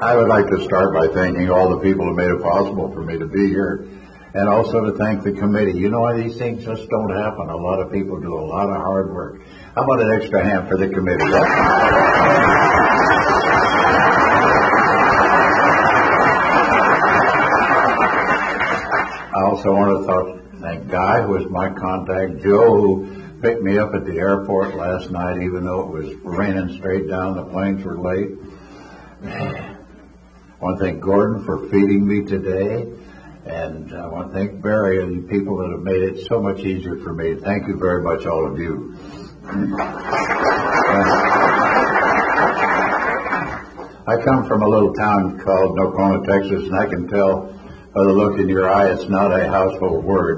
I would like to start by thanking all the people who made it possible for me to be here, and also to thank the committee. You know, these things just don't happen. A lot of people do a lot of hard work. How about an extra hand for the committee? I also want to thank Guy, who was my contact, Joe, who picked me up at the airport last night, even though it was raining straight down, the planes were late. I want to thank Gordon for feeding me today, and I want to thank Barry and the people that have made it so much easier for me. Thank you very much, all of you. I come from a little town called Nocona, Texas, and I can tell by the look in your eye it's not a household word.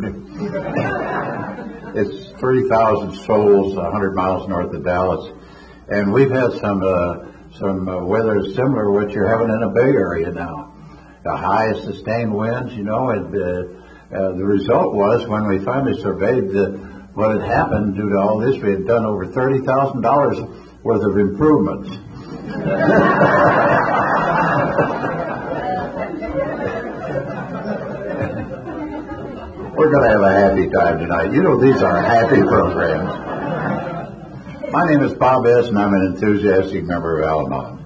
It's 30,000 souls, 100 miles north of Dallas, and we've had some weather similar to what you're having in the Bay Area now. The high sustained winds, you know, and the result was when we finally surveyed what had happened due to all this, we had done over $30,000 worth of improvements. We're going to have a happy time tonight. You know, these are happy programs. My name is Bob S., and I'm an enthusiastic member of Al-Anon.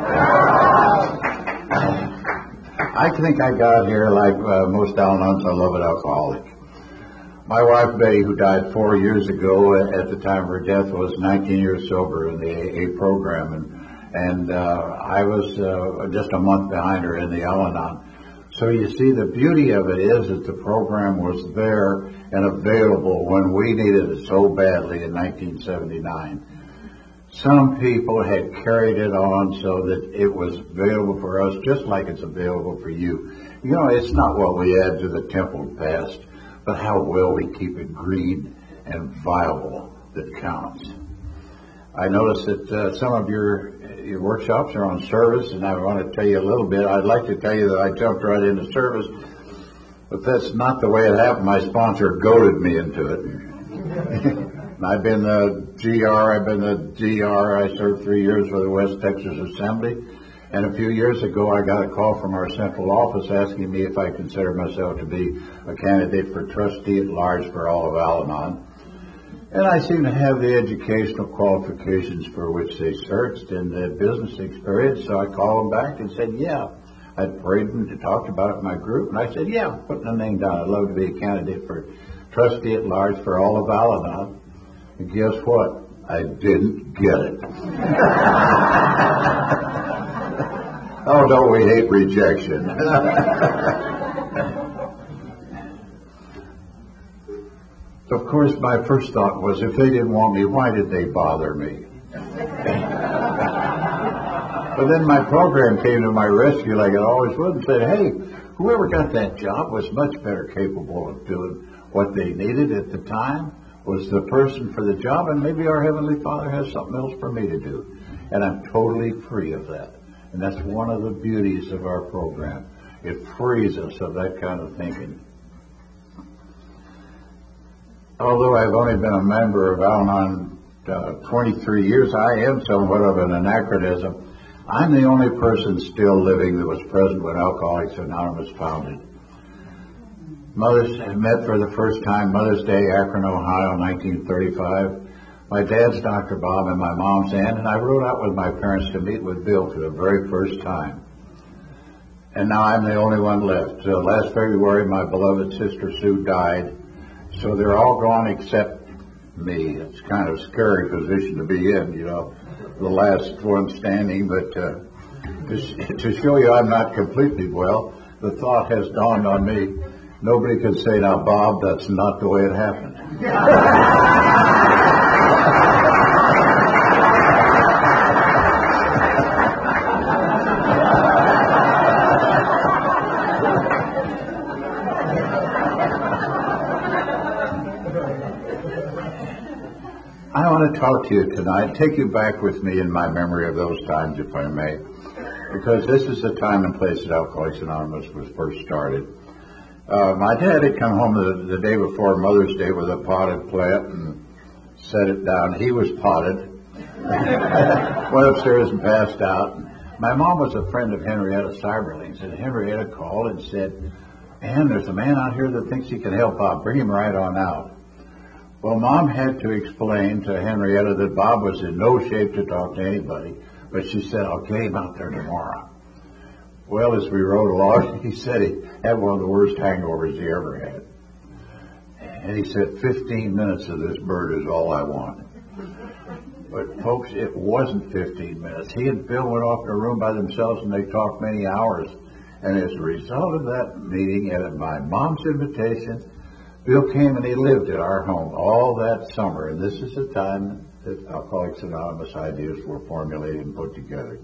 I think I got here like most Al-Anons, a loving alcoholic. My wife, Betty, who died 4 years ago at the time of her death, was 19 years sober in the AA program, and I was just a month behind her in the Al-Anon. So you see, the beauty of it is that the program was there and available when we needed it so badly in 1979. Some people had carried it on so that it was available for us just like it's available for you. You know, it's not what we add to the temple past, but how well we keep it green and viable that counts. I noticed that some of your workshops are on service, and I want to tell you a little bit. I'd like to tell you that I jumped right into service, but that's not the way it happened. My sponsor goaded me into it. I've been the GR. I served 3 years for the West Texas Assembly, and a few years ago I got a call from our central office asking me if I consider myself to be a candidate for trustee at large for all of Al-Anon. And I seem to have the educational qualifications for which they searched and the business experience, so I called them back and said, yeah. I'd prayed them to talk about it in my group, and I said, yeah, I'm putting a name down. I'd love to be a candidate for trustee at large for all of Al-Anon. And guess what? I didn't get it. Oh, don't we hate rejection? Of course, my first thought was, if they didn't want me, why did they bother me? But then my program came to my rescue like it always would and said, hey, whoever got that job was much better capable of doing what they needed at the time, was the person for the job, and maybe our Heavenly Father has something else for me to do. And I'm totally free of that. And that's one of the beauties of our program. It frees us of that kind of thinking. Although I've only been a member of Al-Anon 23 years, I am somewhat of an anachronism. I'm the only person still living that was present when Alcoholics Anonymous founded. Mothers met for the first time Mother's Day, Akron, Ohio, 1935. My dad's Dr. Bob and my mom's Ann, and I rode out with my parents to meet with Bill for the very first time. And now I'm the only one left. Last February, my beloved sister Sue died. So they're all gone except me. It's kind of a scary position to be in, you know, the last one standing. But to show you I'm not completely well, the thought has dawned on me. Nobody can say, now, Bob, that's not the way it happened. I want to talk to you tonight, take you back with me in my memory of those times, if I may, because this is the time and place that Alcoholics Anonymous was first started. My dad had come home the day before Mother's Day with a potted plant and set it down. He was potted. Went upstairs and passed out. My mom was a friend of Henrietta Seiberling's, and Henrietta called and said, "Ann, there's a man out here that thinks he can help out. Bring him right on out." Well, Mom had to explain to Henrietta that Bob was in no shape to talk to anybody, but she said, "I'll get him out there tomorrow." Well, as we rode along, he said he had one of the worst hangovers he ever had. And he said, 15 minutes of this bird is all I want. But, folks, it wasn't 15 minutes. He and Bill went off in a room by themselves, and they talked many hours. And as a result of that meeting, and at my mom's invitation, Bill came and he lived at our home all that summer. And this is the time that Alcoholics Anonymous ideas were formulated and put together.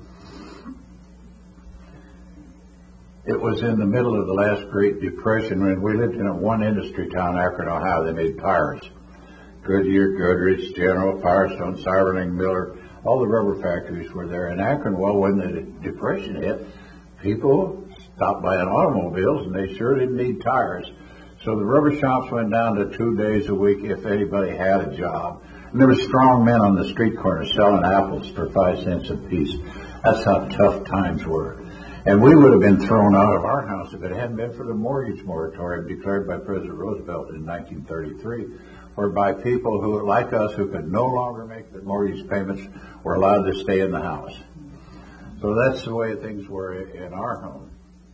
It was in the middle of the last Great Depression when we lived in a one industry town, Akron, Ohio. They made tires. Goodyear, Goodrich, General, Firestone, Seiberling, Miller, all the rubber factories were there in Akron. Well, when the Depression hit, people stopped buying automobiles, and they sure didn't need tires. So the rubber shops went down to 2 days a week if anybody had a job. And there were strong men on the street corner selling apples for 5 cents a piece. That's how tough times were. And we would have been thrown out of our house if it hadn't been for the mortgage moratorium declared by President Roosevelt in 1933, whereby people who, like us, who could no longer make the mortgage payments were allowed to stay in the house. So that's the way things were in our home.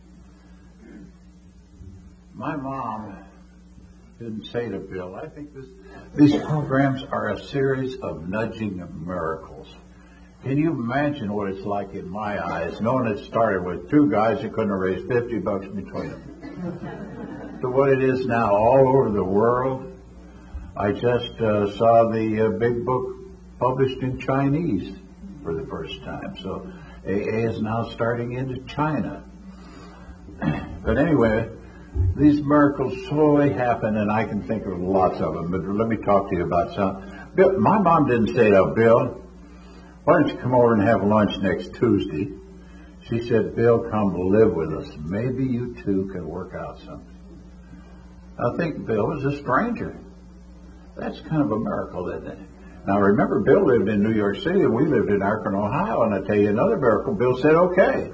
My mom didn't say to Bill, I think these programs are a series of nudging miracles. Can you imagine what it's like in my eyes, knowing it started with 2 guys that couldn't have raised $50 between them, to what it is now all over the world? I just saw the big book published in Chinese for the first time. So AA is now starting into China. But anyway, these miracles slowly happen, and I can think of lots of them. But let me talk to you about some. Bill, my mom didn't say to Bill, "Why don't you come over and have lunch next Tuesday?" She said, "Bill, come live with us. Maybe you two can work out something." I think Bill was a stranger. That's kind of a miracle, isn't it? Now, remember, Bill lived in New York City, and we lived in Akron, Ohio, and I tell you another miracle, Bill said, "Okay."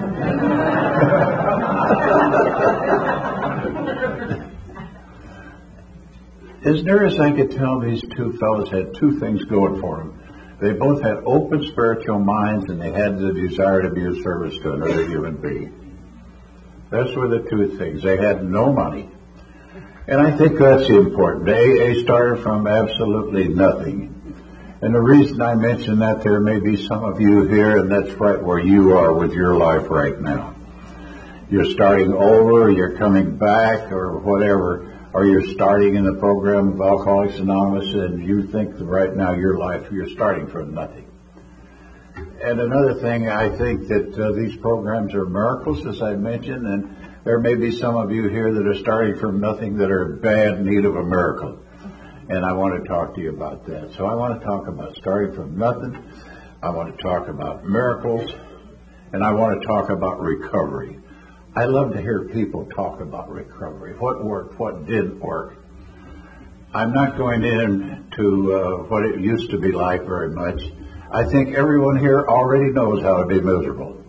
As near as I could tell, these two fellows had 2 things going for them. They both had open spiritual minds, and they had the desire to be of service to another human being. Those were the 2 things. They had no money. And I think that's important. AA started from absolutely nothing. And the reason I mention that, there may be some of you here, and that's right where you are with your life right now. You're starting over, you're coming back, or whatever, or you're starting in the program of Alcoholics Anonymous, and you think that right now your life, you're starting from nothing. And another thing, I think that these programs are miracles, as I mentioned, and there may be some of you here that are starting from nothing that are in bad need of a miracle. And I want to talk to you about that. So I want to talk about starting from nothing. I want to talk about miracles. And I want to talk about recovery. I love to hear people talk about recovery. What worked, what didn't work. I'm not going into what it used to be like very much. I think everyone here already knows how to be miserable.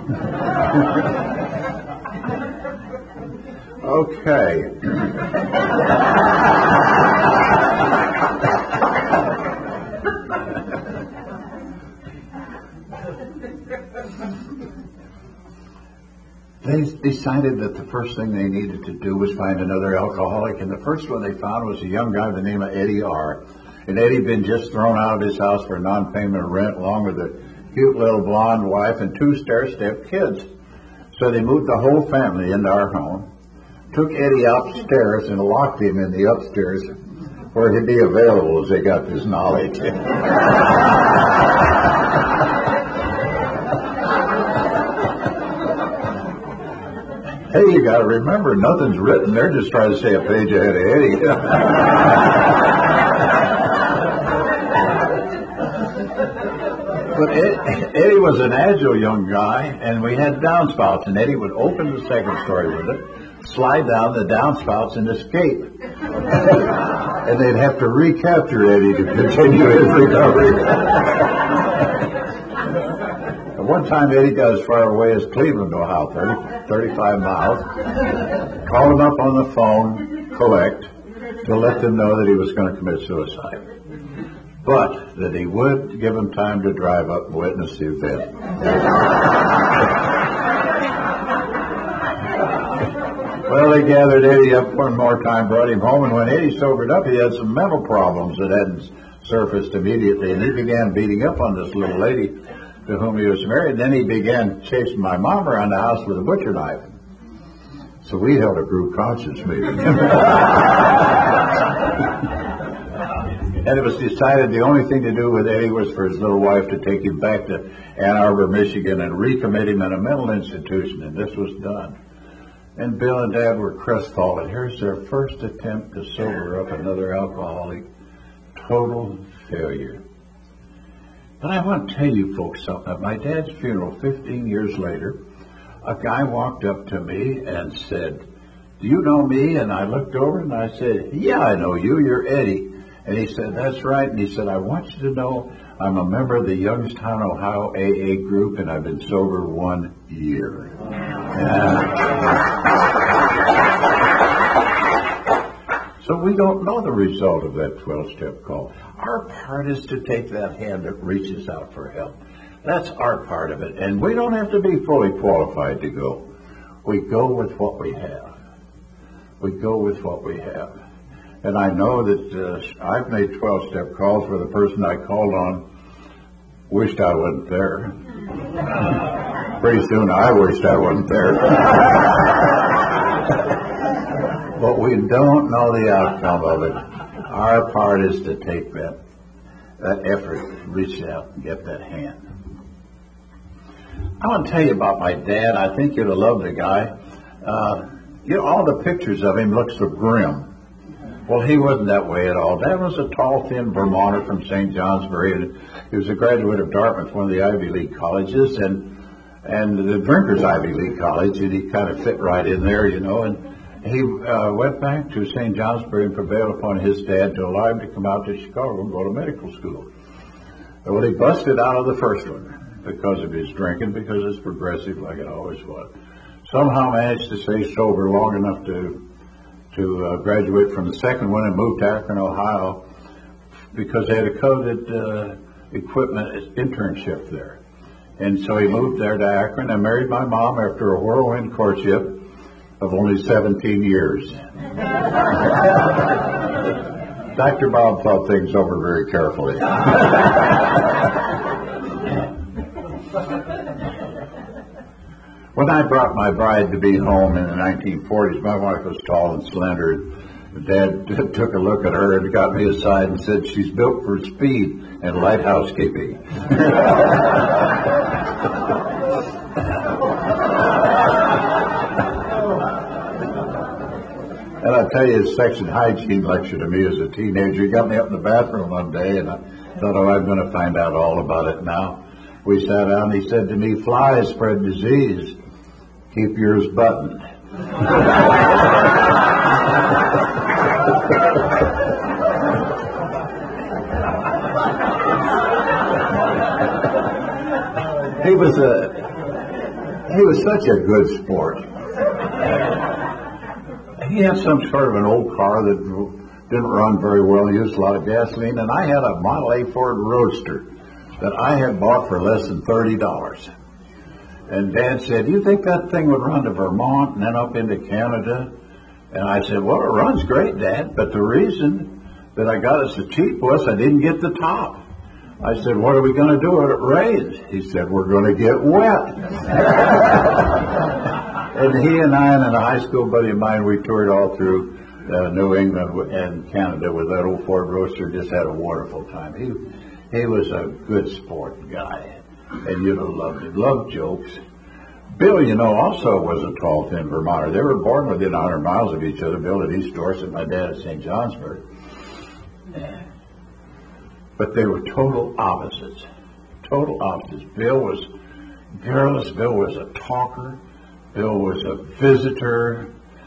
Okay. They decided that the first thing they needed to do was find another alcoholic, and the first one they found was a young guy by the name of Eddie R. And Eddie had been just thrown out of his house for non-payment of rent, along with a cute little blonde wife and 2 stair-step kids. So they moved the whole family into our home, took Eddie upstairs and locked him in the upstairs where he'd be available as they got this knowledge. Hey, you got to remember, nothing's written. They're just trying to stay a page ahead of Eddie. But Eddie was an agile young guy, and we had downspouts, and Eddie would open the second story with it, slide down the downspouts, and escape. And they'd have to recapture Eddie to continue his recovery. One time Eddie got as far away as Cleveland, Ohio, 35 miles. Called him up on the phone, collect, to let them know that he was going to commit suicide. But that he would give them time to drive up and witness the event. Well, they gathered Eddie up one more time, brought him home, and when Eddie sobered up, he had some mental problems that hadn't surfaced immediately, and he began beating up on this little lady to whom he was married. Then he began chasing my mom around the house with a butcher knife. So we held a group conscience meeting. And it was decided the only thing to do with Eddie was for his little wife to take him back to Ann Arbor, Michigan, and recommit him in a mental institution, and this was done. And Bill and Dad were crestfallen. Here's their first attempt to sober up another alcoholic. Total failure. But I want to tell you folks something. At my dad's funeral 15 years later, a guy walked up to me and said, "Do you know me?" And I looked over and I said, "Yeah, I know you. You're Eddie." And he said, "That's right." And he said, "I want you to know I'm a member of the Youngstown, Ohio AA group, and I've been sober 1 year." So we don't know the result of that 12-step call. Our part is to take that hand that reaches out for help. That's our part of it. And we don't have to be fully qualified to go. We go with what we have. We go with what we have. And I know that I've made 12-step calls where the person I called on wished I wasn't there. Pretty soon I wished I wasn't there. But we don't know the outcome of it. Our part is to take that effort, reach out and get that hand. I want to tell you about my dad. I think you'd have loved the guy. All the pictures of him look so grim. Well, he wasn't that way at all. Dad was a tall, thin Vermonter from St. Johnsbury, and he was a graduate of Dartmouth, one of the Ivy League colleges, and the Drinkers Ivy League College, and he kind of fit right in there, and he went back to St. Johnsbury and prevailed upon his dad to allow him to come out to Chicago and go to medical school. Well, he busted out of the first one because of his drinking, because it's progressive like it always was. Somehow managed to stay sober long enough to graduate from the second one and move to Akron, Ohio, because they had a coveted equipment internship there. And so he moved there to Akron and married my mom after a whirlwind courtship of only 17 years. Dr. Bob thought things over very carefully. When I brought my bride to be home in the 1940s, my wife was tall and slender. Dad took a look at her and got me aside and said, "She's built for speed and light housekeeping." And I'll tell you, his section hygiene lecture to me as a teenager. He got me up in the bathroom one day, and I thought, I'm going to find out all about it now. We sat down, and he said to me, "Flies spread disease. Keep yours buttoned." He was such a good sport. He had some sort of an old car that didn't run very well, used a lot of gasoline, and I had a Model A Ford Roadster that I had bought for less than $30. And Dad said, "You think that thing would run to Vermont and then up into Canada?" And I said, "Well, it runs great, Dad, but the reason that I got it so cheap was I didn't get the top." I said, "What are we going to do when it rains?" He said, "We're going to get wet." And he and I and a high school buddy of mine, we toured all through New England and Canada with that old Ford Roadster, just had a wonderful time. He was a good sport guy, and you'd have loved him. Loved jokes. Bill, also was a tall, thin Vermonter. They were born within 100 miles of each other. Bill at East Dorset, my dad at St. Johnsbury. But they were total opposites. Total opposites. Bill was garrulous. Bill was a talker. Bill was a visitor.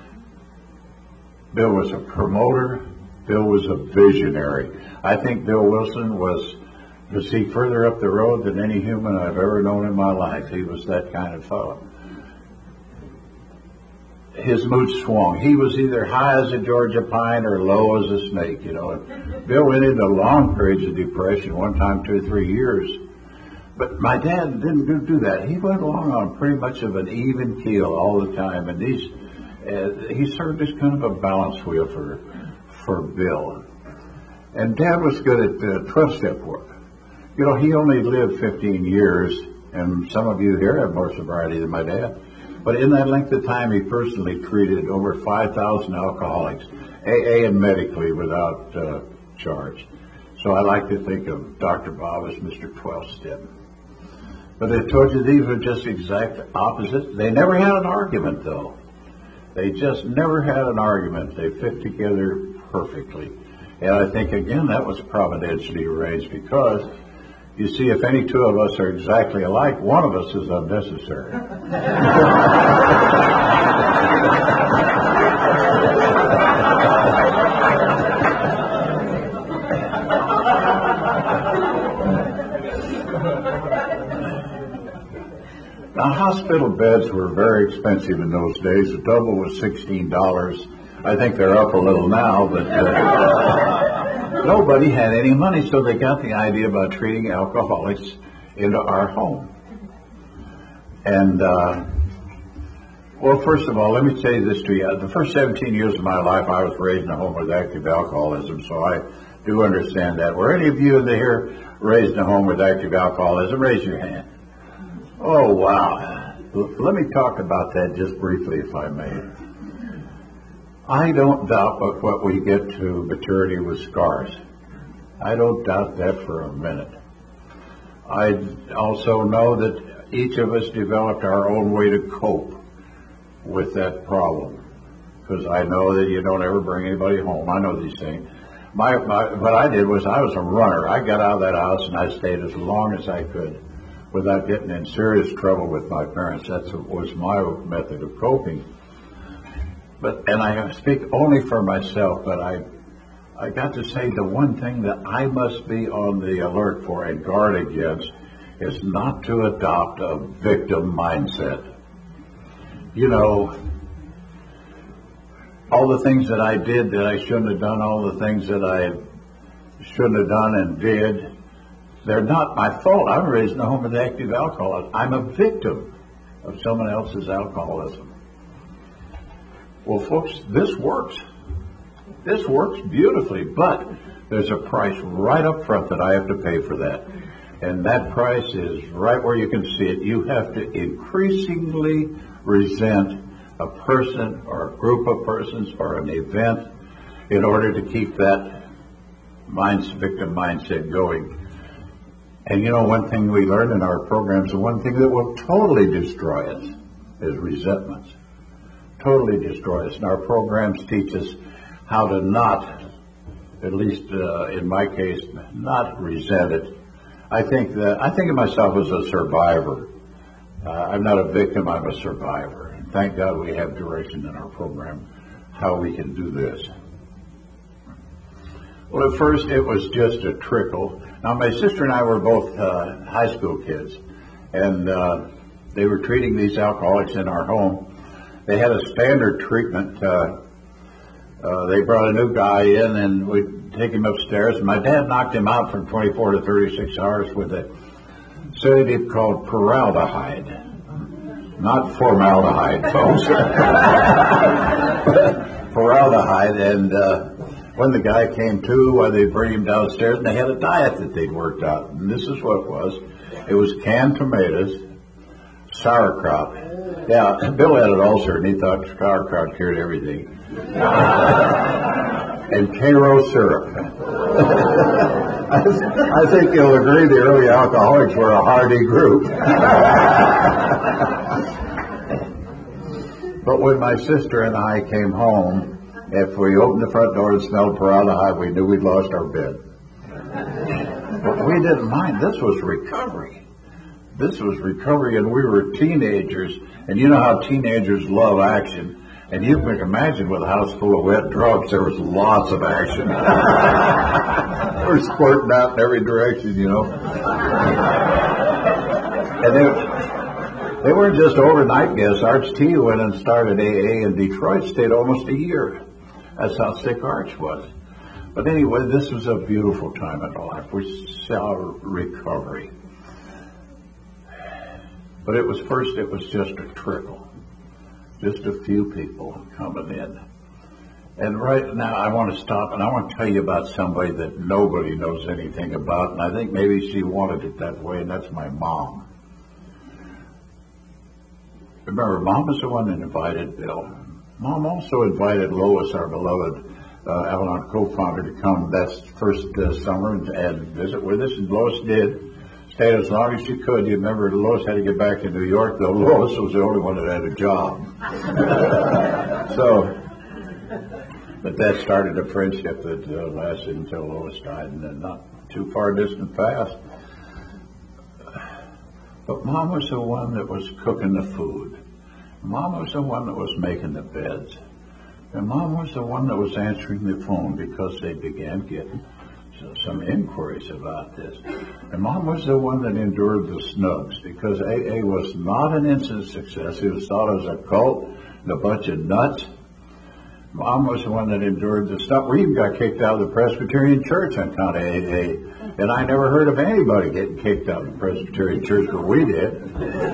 Bill was a promoter. Bill was a visionary. I think Bill Wilson was could see further up the road than any human I've ever known in my life. He was that kind of fellow. His mood swung. He was either high as a Georgia pine or low as a snake, Bill went into long periods of depression, one time 2 or 3 years. But my dad didn't do that. He went along on pretty much of an even keel all the time, and he served as kind of a balance wheel for Bill. And Dad was good at 12-step work. He only lived 15 years, and some of you here have more sobriety than my dad. But in that length of time, he personally treated over 5,000 alcoholics, AA and medically, without charge. So I like to think of Dr. Bob as Mr. 12-step. But I told you these were just exact opposite. They never had an argument, though. They just never had an argument. They fit together perfectly. And I think, again, that was providentially arranged because, you see, if any two of us are exactly alike, one of us is unnecessary. Now, hospital beds were very expensive in those days. A double was $16. I think they're up a little now, but nobody had any money, so they got the idea about treating alcoholics into our home. And, well, first of all, let me say this to you. The first 17 years of my life, I was raised in a home with active alcoholism, so I do understand that. Were any of you in here raised in a home with active alcoholism? Raise your hand. Oh, wow. Let me talk about that just briefly, if I may. I don't doubt but what we get to maturity with scars. I don't doubt that for a minute. I also know that each of us developed our own way to cope with that problem. Because I know that you don't ever bring anybody home. I know these things. What I did was I was a runner. I got out of that house and I stayed as long as I could without getting in serious trouble with my parents. That was my method of coping. And I speak only for myself, but I got to say the one thing that I must be on the alert for and guard against is not to adopt a victim mindset. All the things that I did that I shouldn't have done, all the things that I shouldn't have done and did, they're not my fault. I'm raised in a home with active alcoholism. I'm a victim of someone else's alcoholism. Well, folks, this works. This works beautifully, but there's a price right up front that I have to pay for that. And that price is right where you can see it. You have to increasingly resent a person or a group of persons or an event in order to keep that victim mindset going. And one thing we learned in our programs, the one thing that will totally destroy us is resentments. Totally destroy us. And our programs teach us how to not, at least in my case, not resent it. I think of myself as a survivor. I'm not a victim, I'm a survivor. And thank God we have direction in our program how we can do this. Well, at first it was just a trickle. Now, my sister and I were both high school kids, and they were treating these alcoholics in our home. They had a standard treatment. They brought a new guy in, and we'd take him upstairs. And my dad knocked him out from 24 to 36 hours with a sedative called formaldehyde. Not formaldehyde, folks. Formaldehyde. And when the guy came to, they'd bring him downstairs, and they had a diet that they'd worked out. And this is what it was. It was canned tomatoes, sauerkraut. Yeah, Bill had an ulcer, and he thought sauerkraut cured everything. And Karo syrup. I think you'll agree the early alcoholics were a hardy group. But when my sister and I came home, if we opened the front door and smelled formaldehyde, we knew we'd lost our bed. But we didn't mind. This was recovery. This was recovery, and we were teenagers. And you know how teenagers love action. And you can imagine with a house full of wet drunks, there was lots of action. They were squirting out in every direction, you know. And they weren't just overnight guests. Arch T went and started AA in Detroit, stayed almost a year. That's how sick Arch was. But anyway, this was a beautiful time in our life. We saw recovery. But it was just a trickle. Just a few people coming in. And right now I want to stop and I want to tell you about somebody that nobody knows anything about, and I think maybe she wanted it that way, and that's my mom. Remember, Mom was the one that invited Bill. Mom also invited Lois, our beloved Avalon co-founder, to come that first summer and visit with us, and Lois did. Stayed as long as she could. You remember Lois had to get back to New York, though Lois was the only one that had a job. But that started a friendship that lasted until Lois died, and then not too far distant past. But Mom was the one that was cooking the food. Mom was the one that was making the beds. And Mom was the one that was answering the phone because they began getting some inquiries about this. And Mom was the one that endured the snugs because AA was not an instant success. It was thought as a cult and a bunch of nuts. Mom was the one that endured the stuff. We even got kicked out of the Presbyterian Church on account of AA. And I never heard of anybody getting kicked out of the Presbyterian Church, but we did.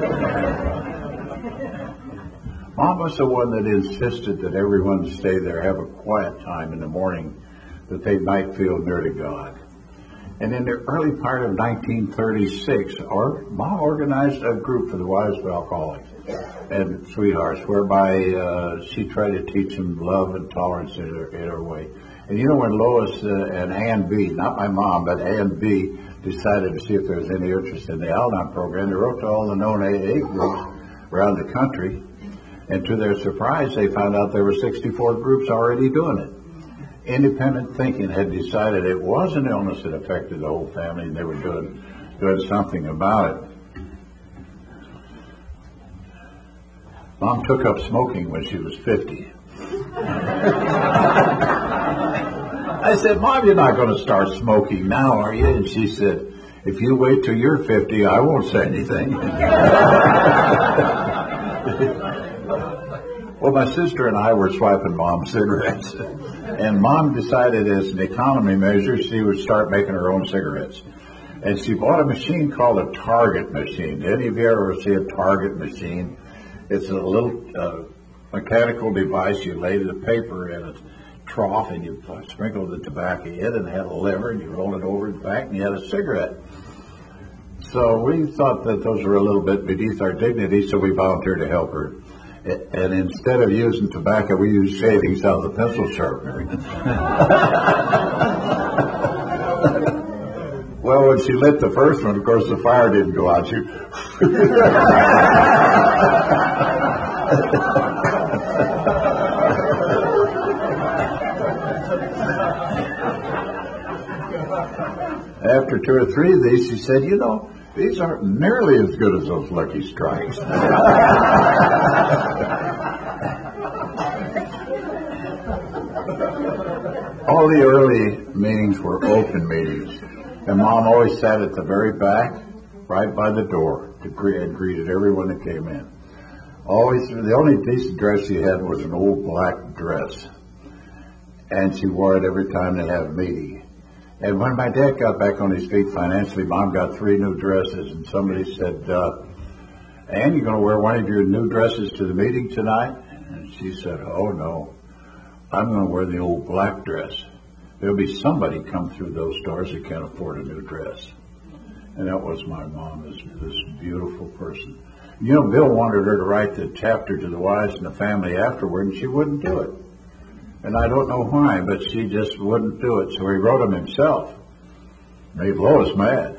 Mom was the one that insisted that everyone stay there, have a quiet time in the morning, that they might feel near to God. And in the early part of 1936, Mom organized a group for the wives of alcoholics and sweethearts, whereby she tried to teach them love and tolerance in her way. And you know, when Lois and Ann B., not my mom, but Ann B., decided to see if there was any interest in the Al-Anon program, they wrote to all the known AA groups around the country, and to their surprise, they found out there were 64 groups already doing it. Independent thinking had decided it was an illness that affected the whole family, and they were doing something about it. Mom took up smoking when she was 50. I said, Mom, you're not going to start smoking now, are you? And she said, if you wait till you're 50, I won't say anything. Well, my sister and I were swiping Mom's cigarettes, and Mom decided as an economy measure she would start making her own cigarettes. And she bought a machine called a Target machine. Did any of you ever see a Target machine? It's a little mechanical device. You lay the paper in a trough and you sprinkle the tobacco in, and it had a lever, and you roll it over the back, and you had a cigarette. So we thought that those were a little bit beneath our dignity, so we volunteered to help her. And instead of using tobacco, we used shavings out of the pencil sharpener. Well, when she lit the first one, of course, the fire didn't go out. After 2 or 3 of these, she said, you know, these aren't nearly as good as those Lucky Strikes. All the early meetings were open meetings, and Mom always sat at the very back, right by the door, and greeted everyone that came in. Always, the only decent dress she had was an old black dress, and she wore it every time they had a meeting. And when my dad got back on his feet financially, Mom got 3 new dresses, and somebody said, Ann, you going to wear one of your new dresses to the meeting tonight? And she said, oh, no, I'm going to wear the old black dress. There'll be somebody come through those doors that can't afford a new dress. And that was my mom, this beautiful person. You know, Bill wanted her to write the chapter to the wives and the family afterward, and she wouldn't do it. And I don't know why, but she just wouldn't do it. So he wrote them himself. Made Lois mad.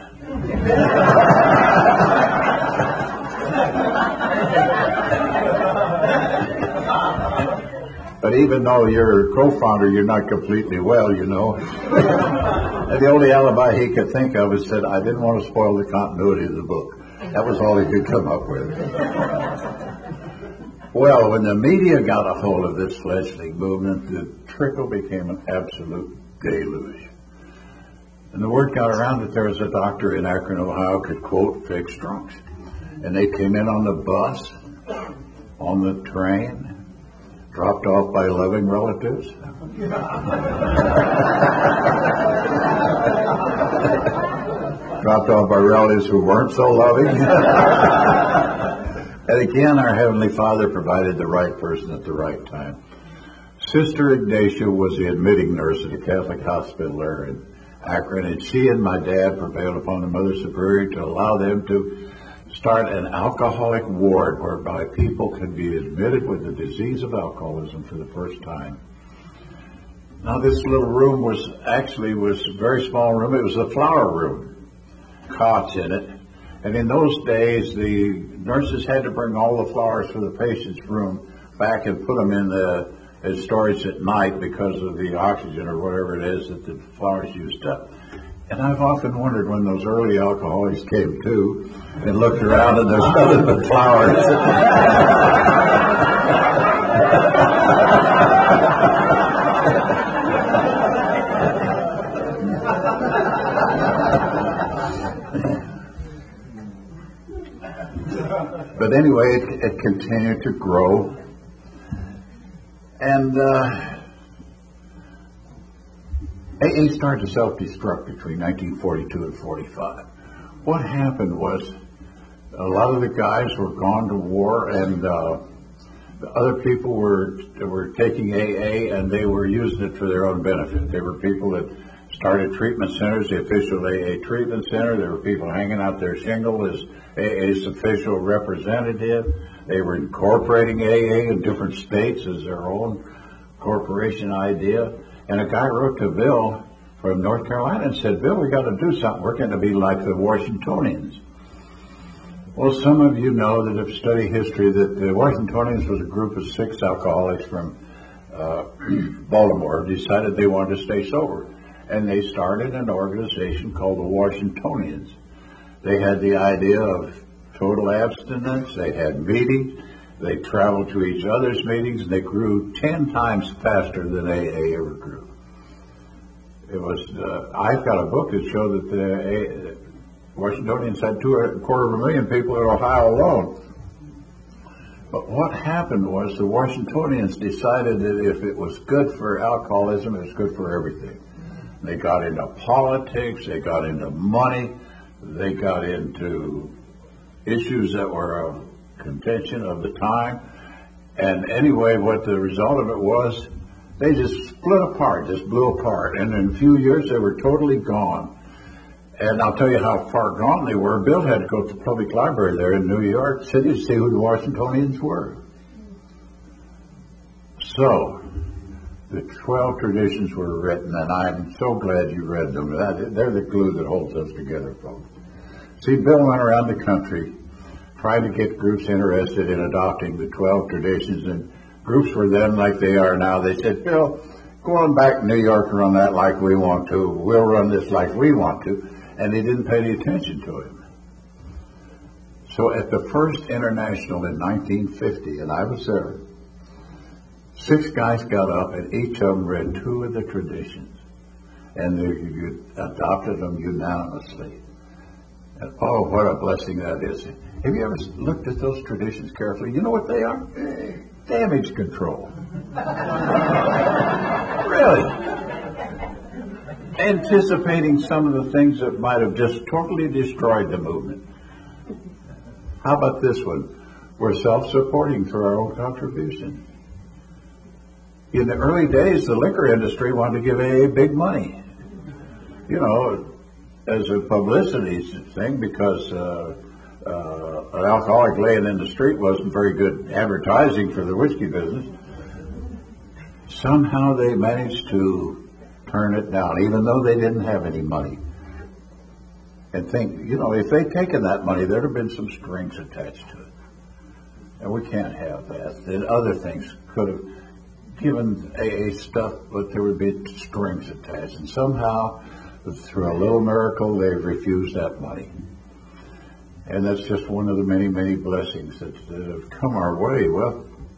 But even though you're a co-founder, you're not completely well, you know. And the only alibi he could think of is that I didn't want to spoil the continuity of the book. That was all he could come up with. Well, when the media got a hold of this fledgling movement, the trickle became an absolute deluge. And the word got around that there was a doctor in Akron, Ohio, could, quote, fix drunks. And they came in on the bus, on the train, dropped off by loving relatives. Dropped off by relatives who weren't so loving. And again, our Heavenly Father provided the right person at the right time. Sister Ignatia was the admitting nurse at the Catholic hospital there in Akron, and she and my dad prevailed upon the Mother Superior to allow them to start an alcoholic ward whereby people could be admitted with the disease of alcoholism for the first time. Now, this little room was a very small room. It was a flower room, cots in it. And in those days, the nurses had to bring all the flowers for the patient's room back and put them in storage at night because of the oxygen or whatever it is that the flowers used up. And I've often wondered when those early alcoholics came to and looked around and there's nothing but flowers. But anyway, it continued to grow. And AA started to self-destruct between 1942 and 45. What happened was a lot of the guys were gone to war, and the other people were taking AA, and they were using it for their own benefit. There were people that started treatment centers, the official AA treatment center. There were people hanging out their shingle as AA's official representative. They were incorporating AA in different states as their own corporation idea. And a guy wrote to Bill from North Carolina and said, Bill, we got to do something. We're going to be like the Washingtonians. Well, some of you know that have studied history that the Washingtonians was a group of 6 alcoholics from Baltimore, decided they wanted to stay sober. And they started an organization called the Washingtonians. They had the idea of total abstinence. They had meetings. They traveled to each other's meetings, and they grew 10 times faster than AA ever grew. It was. I've got a book that showed that the Washingtonians had 250,000 people in Ohio alone. But what happened was the Washingtonians decided that if it was good for alcoholism, it was good for everything. They got into politics. They got into money. They got into issues that were of contention of the time. And anyway, what the result of it was, they just split apart, just blew apart. And in a few years, they were totally gone. And I'll tell you how far gone they were. Bill had to go to the public library there in New York City to see who the Washingtonians were. So, the 12 traditions were written, and I'm so glad you read them. They're the glue that holds us together, folks. See, Bill went around the country trying to get groups interested in adopting the 12 traditions, and groups were then like they are now. They said, Bill, go on back to New York and run that like we want to. We'll run this like we want to. And they didn't pay any attention to him. So at the first international in 1950, and I was there, 6 guys got up and each of them read 2 of the traditions. And they adopted them unanimously. And oh, what a blessing that is. Have you ever looked at those traditions carefully? You know what they are? Damage control. Really. Anticipating some of the things that might have just totally destroyed the movement. How about this one? We're self-supporting through our own contribution. In the early days, the liquor industry wanted to give AA big money. You know, as a publicity thing, because an alcoholic laying in the street wasn't very good advertising for the whiskey business. Somehow they managed to turn it down, even though they didn't have any money. And think, you know, if they'd taken that money, there'd have been some strings attached to it. And we can't have that. And other things could have given AA stuff, but there would be strings attached. And somehow, through a little miracle, they've refused that money. And that's just one of the many, many blessings that have come our way. Well,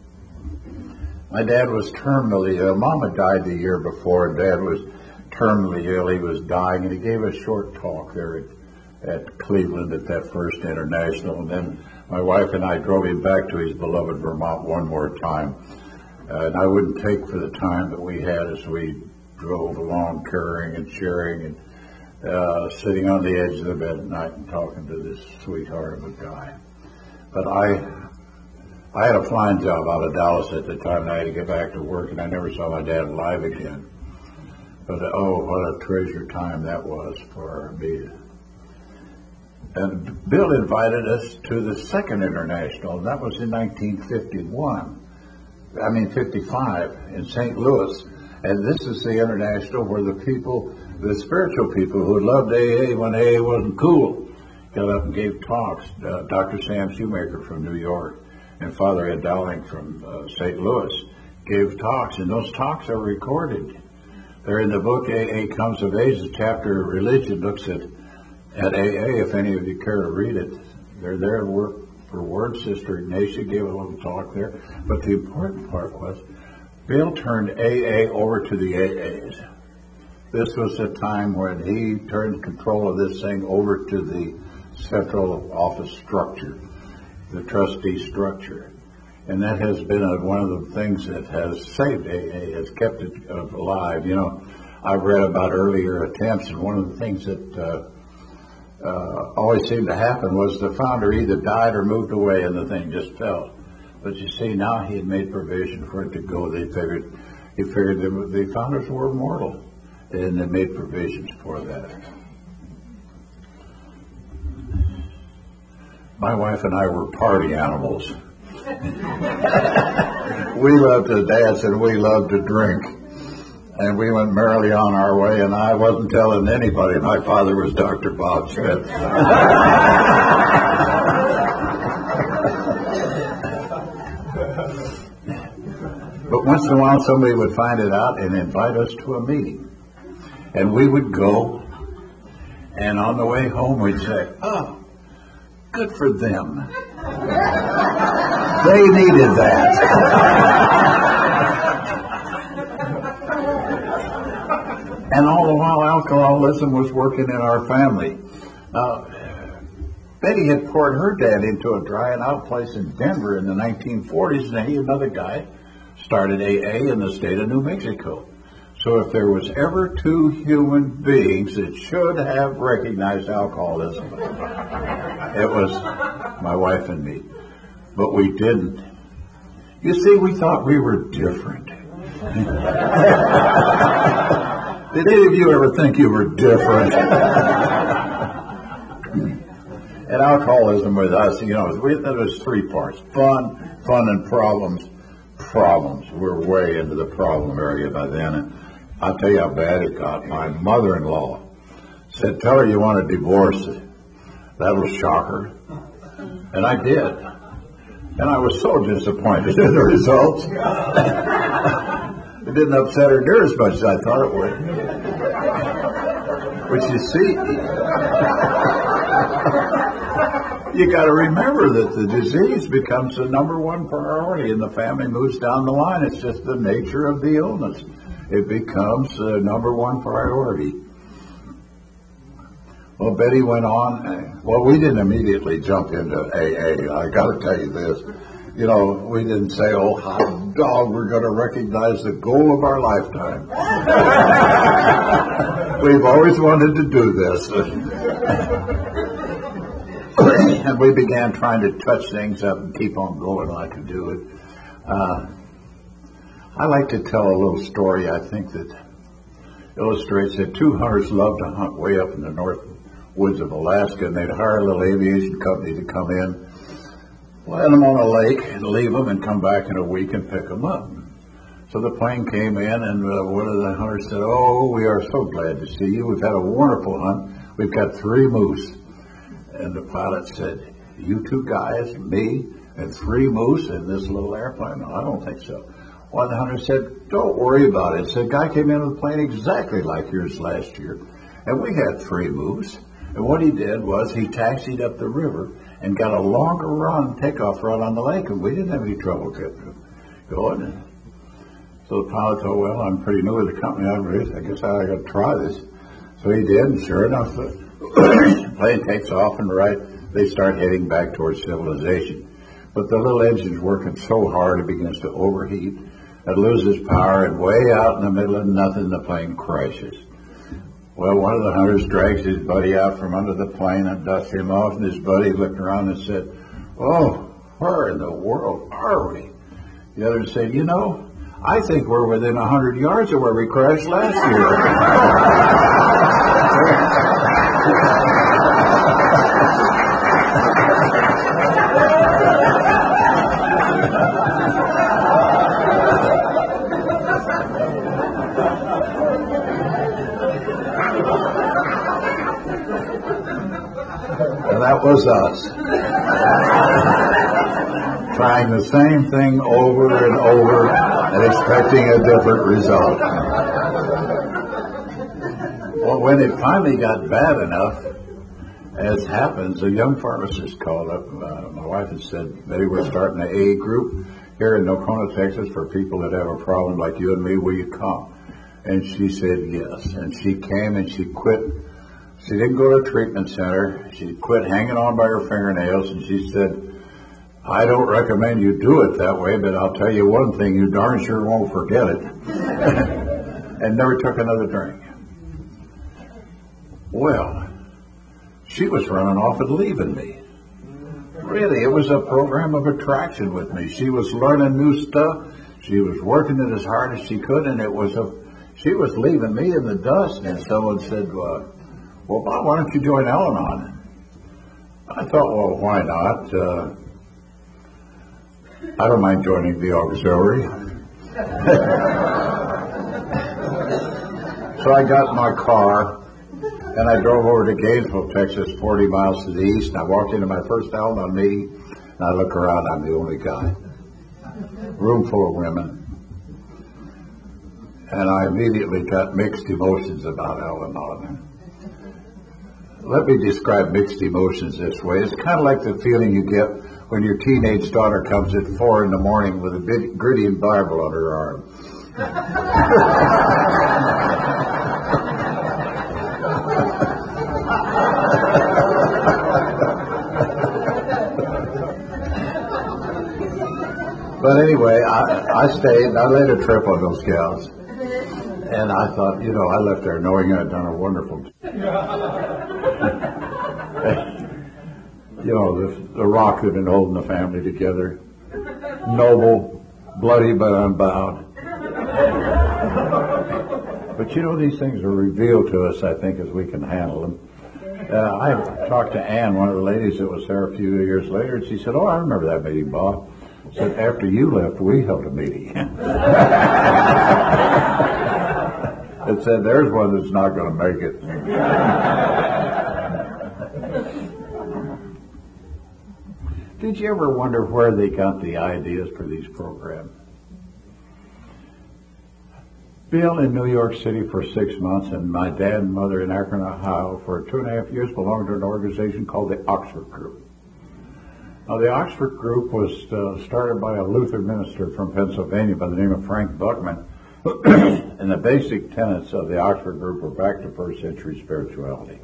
My dad was terminally ill. Mom had died the year before, and Dad was terminally ill. He was dying, and he gave a short talk there at Cleveland at that first international. And then my wife and I drove him back to his beloved Vermont one more time. And I wouldn't take for the time that we had as we drove along, caring and sharing and sitting on the edge of the bed at night and talking to this sweetheart of a guy. But I had a flying job out of Dallas at the time, and I had to get back to work, and I never saw my dad alive again. But what a treasure time that was for me. And Bill invited us to the second international, and that was in 55 in St. Louis. And this is the international where the spiritual people who loved AA when AA wasn't cool, got up and gave talks. Dr. Sam Shoemaker from New York and Father Ed Dowling from St. Louis gave talks, and those talks are recorded. They're in the book AA Comes of Age. The chapter of religion looks at AA, if any of you care to read it. They're there word for word. Sister Ignatia gave a little talk there. But the important part was Bill turned AA over to the AAs. This was a time when he turned control of this thing over to the central office structure, the trustee structure. And that has been one of the things that has saved AA, has kept it alive. You know, I've read about earlier attempts, and one of the things that always seemed to happen was the founder either died or moved away, and the thing just fell. But you see, now he had made provision for it to go. He figured the founders were immortal, and they made provisions for that. My wife and I were party animals. We loved to dance and we loved to drink. And we went merrily on our way, and I wasn't telling anybody my father was Dr. Bob Schmidt. But once in a while somebody would find it out and invite us to a meeting. And we would go, and on the way home we'd say, "Oh, good for them. They needed that." And all the while alcoholism was working in our family. Betty had poured her dad into a dry and out place in Denver in the 1940s, and he, another guy, started AA in the state of New Mexico. So if there was ever two human beings that should have recognized alcoholism, it was my wife and me. But we didn't. You see, we thought we were different. Did any of you ever think you were different? And alcoholism with us, you know, there was three parts: fun, and problems. Problems. We're way into the problem area by then. And I'll tell you how bad it got. My mother-in-law said, "Tell her you want a divorce. That'll shock her." And I did. And I was so disappointed in the results. It didn't upset her near as much as I thought it would. But you see, you got to remember that the disease becomes the number one priority, and the family moves down the line. It's just the nature of the illness. It becomes the number one priority. Well, Betty went on. Well, we didn't immediately jump into AA. I got to tell you this. You know, we didn't say, "Oh, hot dog, we're going to recognize the goal of our lifetime." We've always wanted to do this. And we began trying to touch things up and keep on going like to do it. I like to tell a little story, I think, that illustrates that two hunters love to hunt way up in the north woods of Alaska, and they'd hire a little aviation company to come in, land them on a lake, and leave them and come back in a week and pick them up. So the plane came in, and one of the hunters said, "Oh, we are so glad to see you. We've had a wonderful hunt. We've got 3 moose." And the pilot said, "You 2 guys, me, and 3 moose in this little airplane?" "No, I don't think so." Well, the hunter said, "Don't worry about it. The guy came in with a plane exactly like yours last year, and we had 3 moose." And what he did was he taxied up the river and got a longer takeoff run on the lake, and we didn't have any trouble getting going. So the pilot thought, well, I'm pretty new with the company. I guess I got to try this. So he did, and sure enough, the plane takes off, and they start heading back towards civilization. But the little engine's working so hard it begins to overheat. It loses power, and way out in the middle of nothing, the plane crashes. Well, one of the hunters drags his buddy out from under the plane and dusts him off, and his buddy looked around and said, "Oh, where in the world are we?" The other said, "I think we're within 100 yards of where we crashed last year." And that was us. Trying the same thing over and over and expecting a different result. Well, when it finally got bad enough, as happens, a young pharmacist called up my wife and said, "Betty, we're starting an AA group here in Nocona, Texas for people that have a problem like you and me. Will you come?" And she said yes. And she came and she quit. She didn't go to a treatment center. She quit hanging on by her fingernails, and she said, "I don't recommend you do it that way, but I'll tell you one thing, you darn sure won't forget it." And never took another drink. Well, she was running off and leaving me. Really, it was a program of attraction with me. She was learning new stuff. She was working it as hard as she could, and she was leaving me in the dust. And someone said, "Well, Bob, why don't you join Al-Anon?" I thought, well, why not? I don't mind joining the auxiliary. So I got in my car, and I drove over to Gainesville, Texas, 40 miles to the east, and I walked into my first Al-Anon meeting, and I look around, I'm the only guy. Room full of women. And I immediately got mixed emotions about Al-Anon. Let me describe mixed emotions this way. It's kind of like the feeling you get when your teenage daughter comes at 4 in the morning with a big Gideon Bible on her arm. But anyway, I stayed and I laid a trip on those gals. And I thought, I left there knowing I'd done a wonderful job. The rock that had been holding the family together. Noble, bloody but unbound. But these things are revealed to us, I think, as we can handle them. I talked to Ann, one of the ladies that was there a few years later, and she said, "Oh, I remember that meeting, Bob." I said, "After you left, we held a meeting." It said, "There's one that's not going to make it." Did you ever wonder where they got the ideas for these programs? Bill in New York City for 6 months, and my dad and mother in Akron, Ohio for 2.5 years belonged to an organization called the Oxford Group. Now, the Oxford Group was started by a Lutheran minister from Pennsylvania by the name of Frank Buckman. And the basic tenets of the Oxford Group were back to first century spirituality.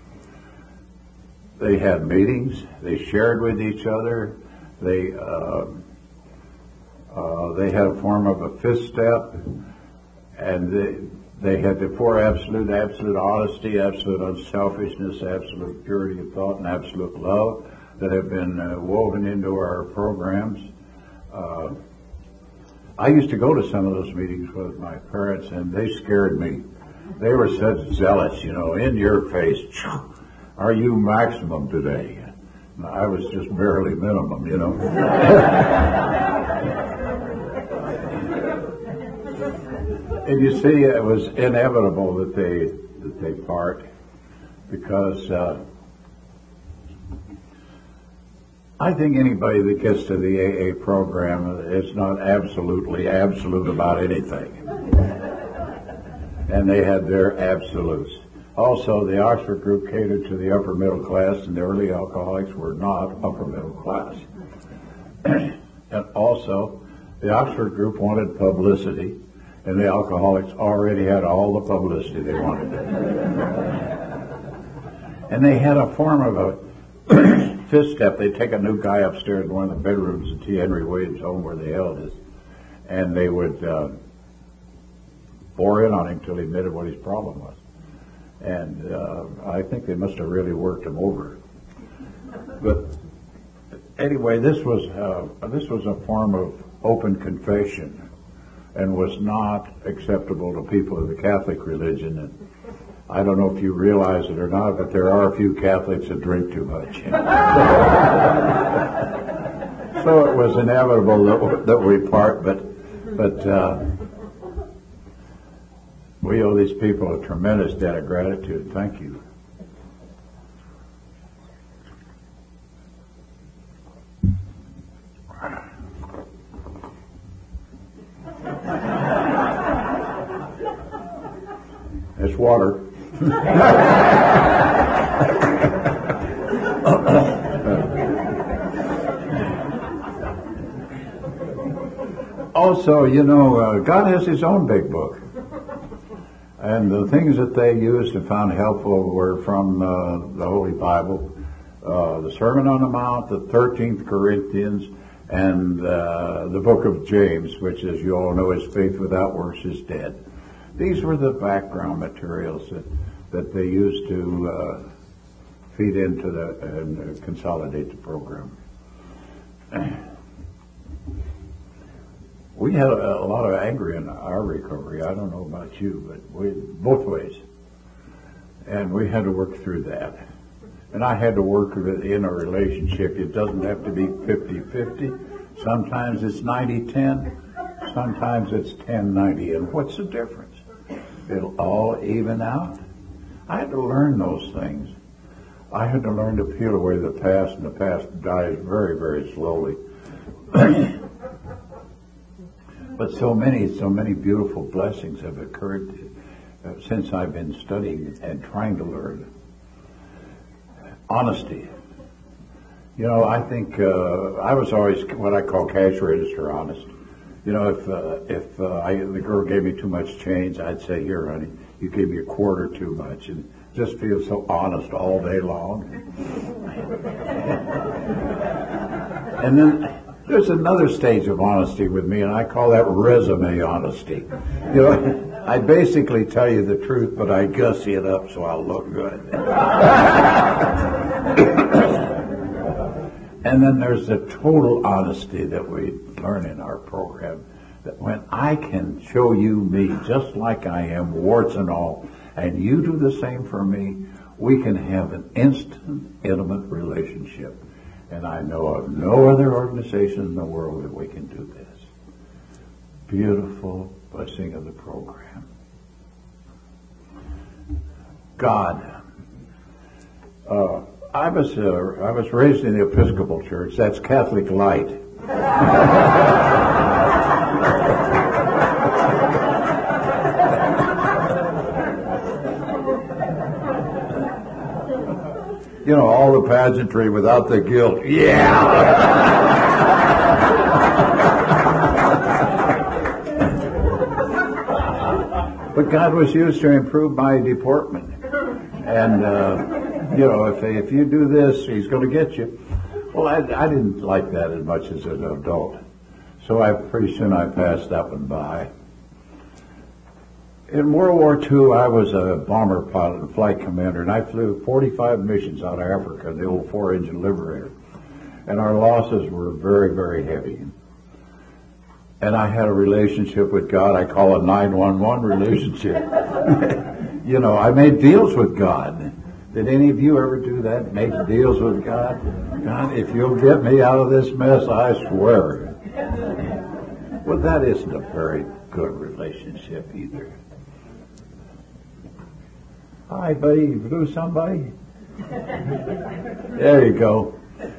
They had meetings. They shared with each other. They had a form of a fifth step, and they had the four absolute honesty, absolute unselfishness, absolute purity of thought, and absolute love that have been woven into our programs. I used to go to some of those meetings with my parents, and they scared me. They were such zealots, in your face. Are you maximum today? I was just barely minimum, And you see, it was inevitable that they part, because I think anybody that gets to the AA program is not absolutely absolute about anything. And they had their absolutes. Also, the Oxford Group catered to the upper middle class, and the early alcoholics were not upper middle class. And also, the Oxford Group wanted publicity. and the alcoholics already had all the publicity they wanted. And they had a form of a fifth step. They'd take a new guy upstairs in one of the bedrooms at T. Henry Williams' home where they held us, and they would bore in on him till he admitted what his problem was. And I think they must have really worked him over. But anyway, this was a form of open confession, and was not acceptable to people of the Catholic religion. And I don't know if you realize it or not, but there are a few Catholics that drink too much. So it was inevitable that we part, but we owe these people a tremendous debt of gratitude. Thank you. It's water. Also, God has His own big book. And the things that they used and found helpful were from the Holy Bible, the Sermon on the Mount, the 13th Corinthians, and the book of James, which, as you all know, is faith without works is dead. These were the background materials that they used to feed into and consolidate the program. We had a lot of anger in our recovery. I don't know about you, but both ways. And we had to work through that. And I had to work with it in a relationship. It doesn't have to be 50-50. Sometimes it's 90-10. Sometimes it's 10-90. And what's the difference? It'll all even out. I had to learn those things. I had to learn to peel away the past, and the past dies very, very slowly. But so many beautiful blessings have occurred since I've been studying and trying to learn. Honesty. I think I was always what I call cash register honest. If the girl gave me too much change, I'd say, "Here, honey, you gave me a quarter too much," and just feel so honest all day long. And then there's another stage of honesty with me, and I call that resume honesty. I basically tell you the truth, but I gussy it up so I'll look good. And then there's the total honesty that we learn in our program, that when I can show you me just like I am, warts and all, and you do the same for me, we can have an instant, intimate relationship. And I know of no other organization in the world that we can do this. Beautiful blessing of the program. God. I was raised in the Episcopal Church. That's Catholic light. All the pageantry without the guilt. Yeah. But God was used to improve my deportment. And, if you do this, He's going to get you. Well, I didn't like that as much as an adult. So pretty soon I passed that one by. In World War II, I was a bomber pilot and flight commander, and I flew 45 missions out of Africa, the old 4-engine Liberator. And our losses were very, very heavy. And I had a relationship with God I call a 911 relationship. I made deals with God. Did any of you ever do that? Make deals with God? God, if you'll get me out of this mess, I swear. Well, that isn't a very good relationship either. Hi, buddy. You blew somebody? There you go.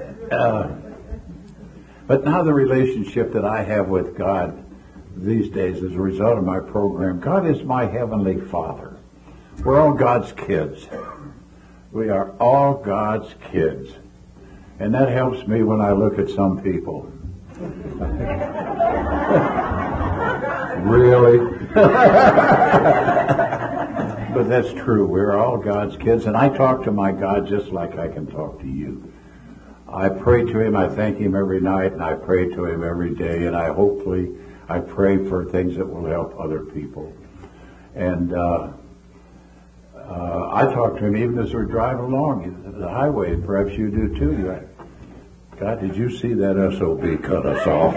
But now the relationship that I have with God these days as a result of my program, God is my Heavenly Father. We're all God's kids. We are all God's kids. And that helps me when I look at some people. Really? But that's true. We're all God's kids, and I talk to my God just like I can talk to you. I pray to Him, I thank Him every night, and I pray to Him every day, and I pray for things that will help other people. And I talk to Him even as we're driving along the highway, and perhaps you do too. You're like, God, did you see that SOB cut us off?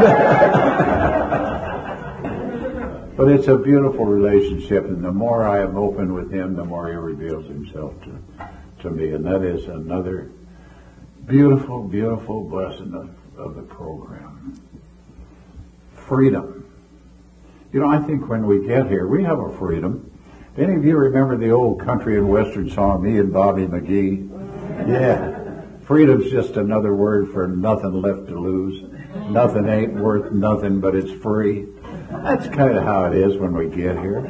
But it's a beautiful relationship, and the more I am open with Him, the more He reveals Himself to me. And that is another beautiful, beautiful blessing of the program. Freedom. You know, I think when we get here, we have a freedom. Do any of you remember the old country and western song, Me and Bobby McGee? Yeah. Freedom's just another word for nothing left to lose. Nothing ain't worth nothing, but it's free. That's kind of how it is when we get here.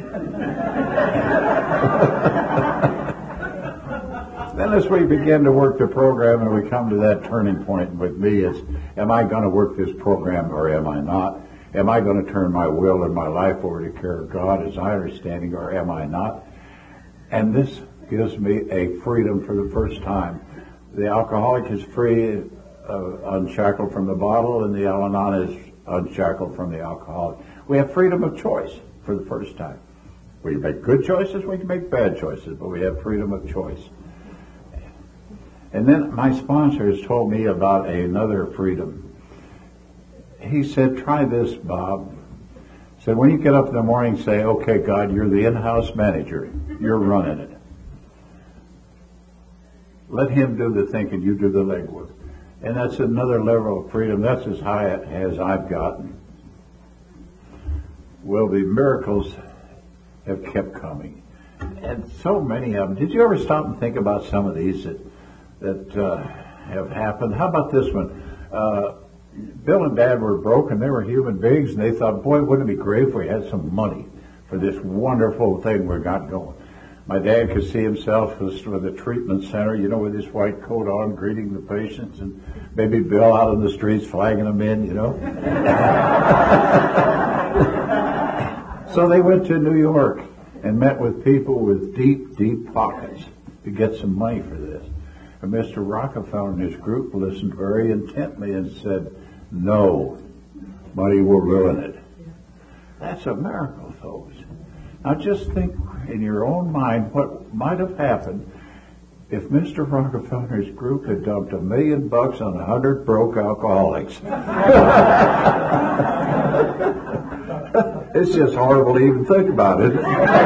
Then as we begin to work the program and we come to that turning point with me, it's, am I going to work this program or am I not? Am I going to turn my will and my life over to care of God as I understand, or am I not? And this gives me a freedom for the first time. The alcoholic is free, unshackled from the bottle, and the Al-Anon is unshackled from the alcoholic. We have freedom of choice for the first time. We can make good choices, we can make bad choices, but we have freedom of choice. And then my sponsor has told me about another freedom. He said, try this, Bob. He said, when you get up in the morning, say, okay, God, you're the in-house manager. You're running it. Let Him do the thinking, you do the legwork. And that's another level of freedom. That's as high as I've gotten. Well, the miracles have kept coming. And so many of them. Did you ever stop and think about some of these that have happened? How about this one? Bill and Dad were broke and they were human beings, and they thought, boy, wouldn't it be great if we had some money for this wonderful thing we got going. My dad could see himself with a treatment center, you know, with his white coat on, greeting the patients, and maybe Bill out on the streets flagging them in, you know. So they went to New York and met with people with deep, deep pockets to get some money for this. And Mr. Rockefeller and his group listened very intently and said, no, money will ruin it. That's a miracle, folks. Now just think in your own mind what might have happened if Mr. Rockefeller and his group had dumped $1 million on 100 broke alcoholics. It's just horrible to even think about it.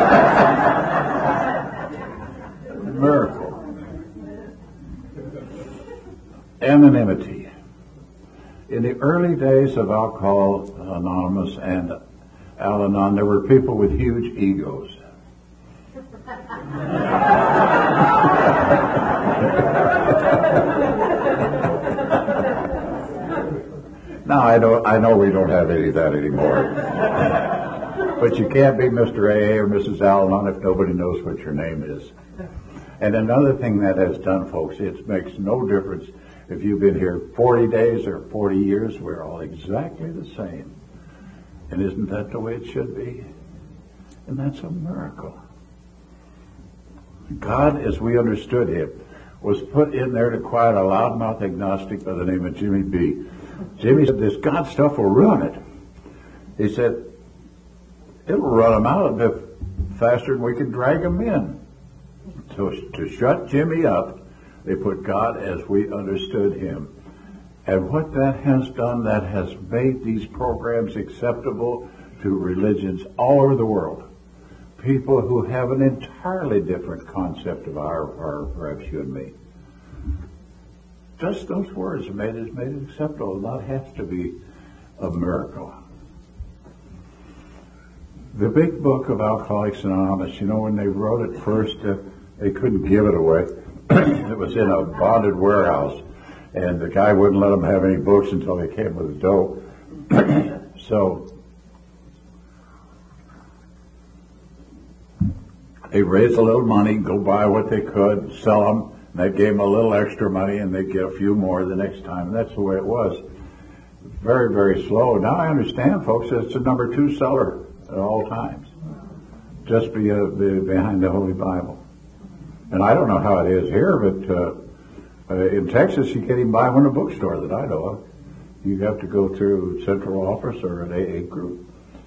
Miracle. Anonymity. In the early days of Alcoholics Anonymous and Al-Anon, there were people with huge egos. Now, I know we don't have any of that anymore. But you can't be Mr. AA or Mrs. Al-Anon if nobody knows what your name is. And another thing that has done, folks, it makes no difference if you've been here 40 days or 40 years, we're all exactly the same. And isn't that the way it should be? And that's a miracle. God, as we understood Him, was put in there to quiet a loudmouth agnostic by the name of Jimmy B. Jimmy said, this God stuff will ruin it. He said, it'll run them out a bit faster than we can drag them in. So to shut Jimmy up, they put God as we understood Him. And what that has done, that has made these programs acceptable to religions all over the world. People who have an entirely different concept of our perhaps you and me. Just those words made it acceptable. That has to be a miracle. The big book of Alcoholics Anonymous, you know, when they wrote it first, they couldn't give it away. It was in a bonded warehouse, and the guy wouldn't let them have any books until they came with the dough. So they raised a little money, go buy what they could, sell them, and they gave them a little extra money, and they'd get a few more the next time. And that's the way it was. Very, very slow. Now I understand, folks, it's the number 2 seller at all times, just behind the Holy Bible. And I don't know how it is here, but in Texas you can't even buy one in a bookstore that I know of. You have to go through central office or an AA group.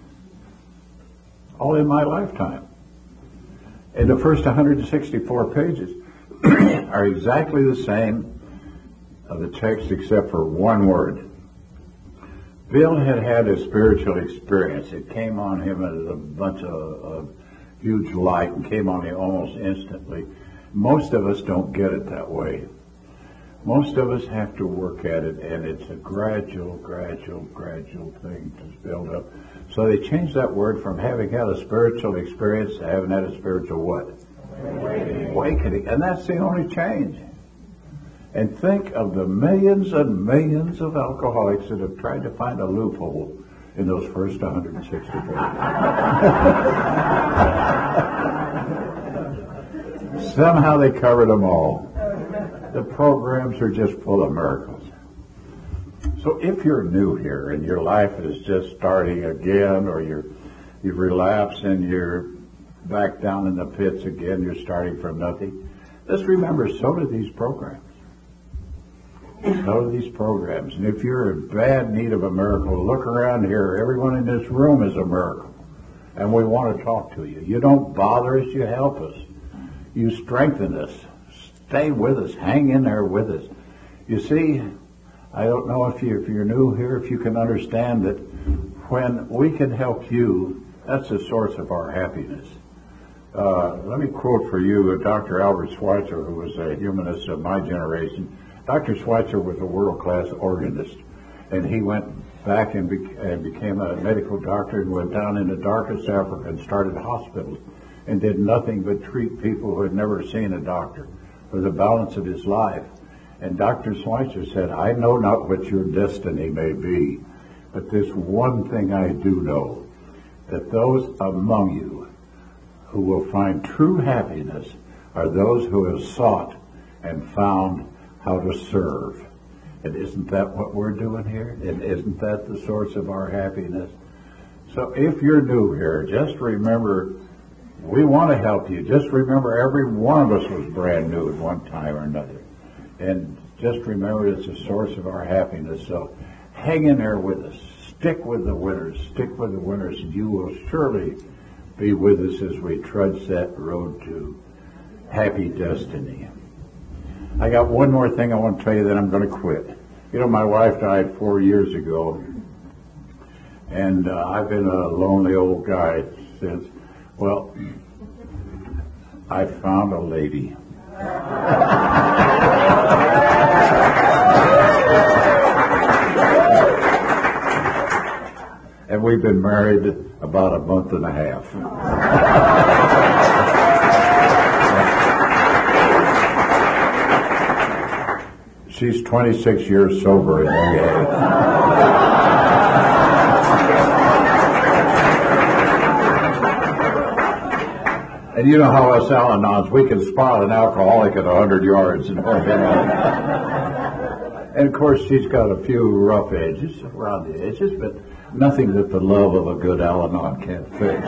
All in my lifetime. And the first 164 pages are exactly the same of the text except for one word. Bill had had a spiritual experience. It came on him as a bunch of huge light and came on him almost instantly. Most of us don't get it that way. Most of us have to work at it, and it's a gradual thing to build up. So they changed that word from having had a spiritual experience to having had a spiritual what? Awakening. And that's the only change. And think of the millions and millions of alcoholics that have tried to find a loophole in those first 160 pages. Somehow they covered them all. The programs are just full of miracles. So if you're new here and your life is just starting again, or you've relapsed and you're back down in the pits again, you're starting from nothing, just remember, so do these programs. So do these programs. And if you're in bad need of a miracle, look around here. Everyone in this room is a miracle. And we want to talk to you. You don't bother us, you help us. You strengthen us. Stay with us. Hang in there with us. You see, I don't know if you're new here, if you can understand that when we can help you, that's the source of our happiness. Let me quote for you Dr. Albert Schweitzer, who was a humanist of my generation. Dr. Schweitzer was a world-class organist, and he went back and became a medical doctor and went down into darkest Africa and started hospitals and did nothing but treat people who had never seen a doctor for the balance of his life. And Dr. Schweitzer said, I know not what your destiny may be, but this one thing I do know, that those among you who will find true happiness are those who have sought and found how to serve. And isn't that what we're doing here? And isn't that the source of our happiness? So if you're new here, just remember, we want to help you. Just remember, every one of us was brand new at one time or another. And just remember, it's the source of our happiness. So hang in there with us. Stick with the winners. Stick with the winners, and you will surely be with us as we trudge that road to happy destiny. I got one more thing I want to tell you, then I'm going to quit. You know, my wife died 4 years ago, and I've been a lonely old guy since. Well, I found a lady. And we've been married about a month and a half. She's 26 years sober in And you know how us Al-Anons, we can spot an alcoholic at 100 yards. And of course, she's got a few rough edges, around the edges, but nothing that the love of a good Al-Anon can't fix.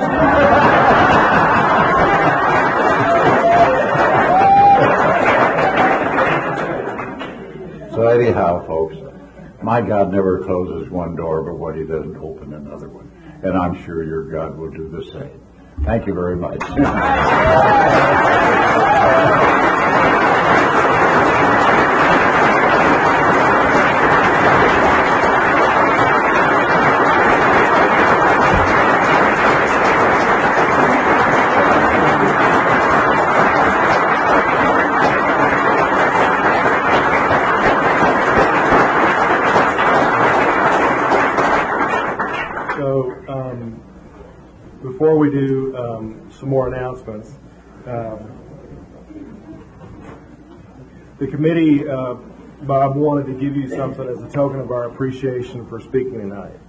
So anyhow, folks, my God never closes one door but what he doesn't open another one. And I'm sure your God will do the same. Thank you very much. Before we do some more announcements, the committee, Bob, wanted to give you something as a token of our appreciation for speaking tonight.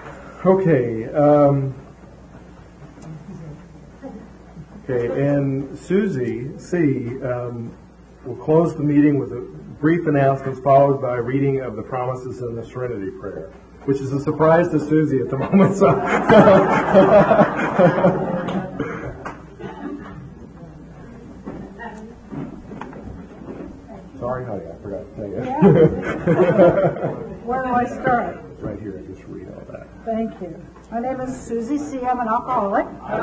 Okay, and Susie C. Will close the meeting with a brief announcements followed by reading of the promises in the Serenity Prayer, which is a surprise to Susie at the moment. So. Sorry, honey, I forgot to tell you. Where do I start? Right here, just read all that. Thank you. My name is Susie C. I'm an alcoholic.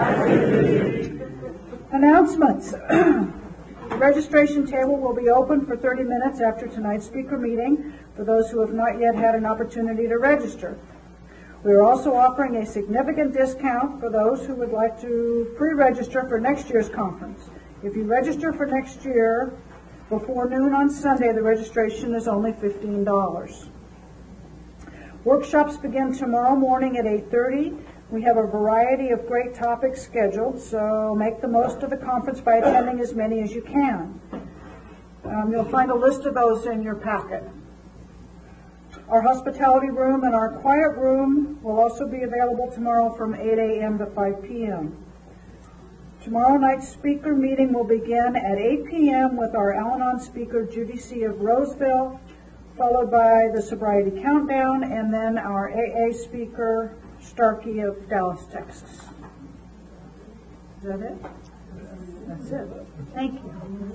Announcements. The registration table will be open for 30 minutes after tonight's speaker meeting for those who have not yet had an opportunity to register. We are also offering a significant discount for those who would like to pre-register for next year's conference. If you register for next year before noon on Sunday, the registration is only $15. Workshops begin tomorrow morning at 8:30. We have a variety of great topics scheduled, so make the most of the conference by attending as many as you can. You'll find a list of those in your packet. Our hospitality room and our quiet room will also be available tomorrow from 8 a.m. to 5 p.m. Tomorrow night's speaker meeting will begin at 8 p.m. with our Al-Anon speaker, Judy C. of Roseville, followed by the sobriety countdown, and then our AA speaker, Starkey of Dallas, Texas. Is that it? That's it. Thank you.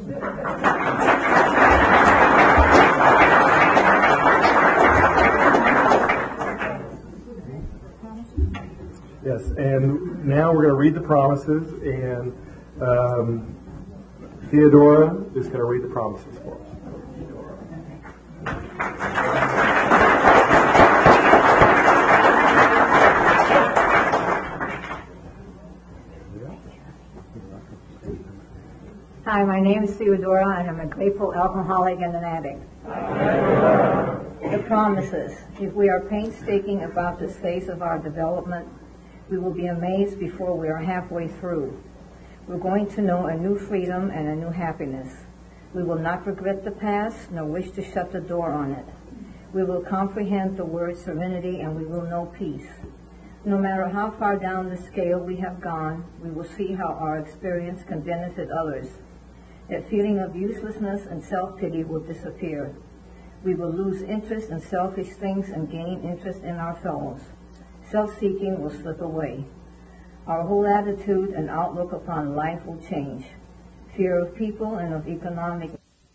Yes, and now we're going to read the promises, and Theodora is going to read the promises for us. Hi, my name is Theodora, and I'm a grateful alcoholic and an addict. The promises. If we are painstaking about the phase of our development, we will be amazed before we are halfway through. We're going to know a new freedom and a new happiness. We will not regret the past, nor wish to shut the door on it. We will comprehend the word serenity, and we will know peace. No matter how far down the scale we have gone, we will see how our experience can benefit others. That feeling of uselessness and self-pity will disappear. We will lose interest in selfish things and gain interest in our fellows. Self-seeking will slip away. Our whole attitude and outlook upon life will change. Fear of people and of economic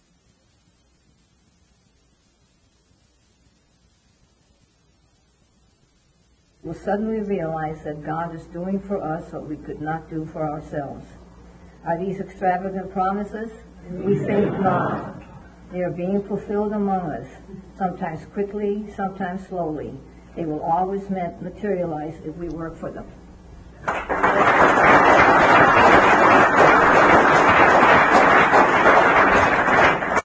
will suddenly realize that God is doing for us what we could not do for ourselves. Are these extravagant promises? We think not. They are being fulfilled among us, sometimes quickly, sometimes slowly. They will always materialize if we work for them.